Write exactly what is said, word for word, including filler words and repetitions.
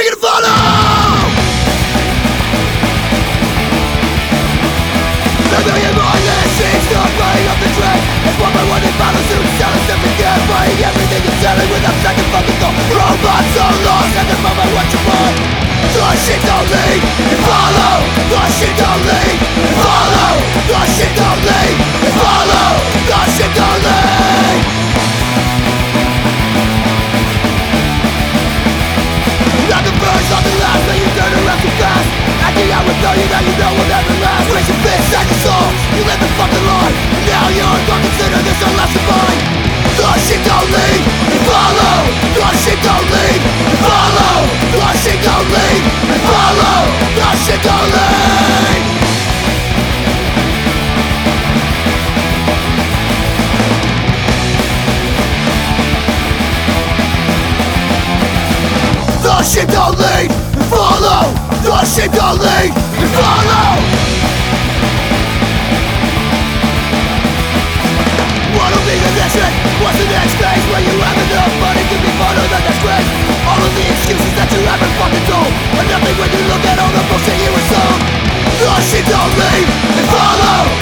are you gonna follow? A million mindless sheets start running up the train. As one by one they follow suit, selling stuff again, buying everything and selling without second fucking thought. Robots are lost at the moment what you want. The shit don't lead, follow. The shit don't lead, follow. The shit don't lead, follow. The shit don't lead. Like a bird, something last, but you turn around too fast. Acting out with you that you know will never last. Raise your fist at your soul, you live the fucking lie. And now you're gonna consider this your last goodbye. The shit don't lead, follow. The shit don't lead, follow. The shit don't lead, follow. The shit don't lead. The shit don't lead, follow. The shit don't lead, follow. What'll be the next thing? What's the next phase? Where you have enough money to be part of the next grade? All of the excuses that you haven't fucking told are nothing when you look at all the bullshit you were sold. The shit don't lead, follow.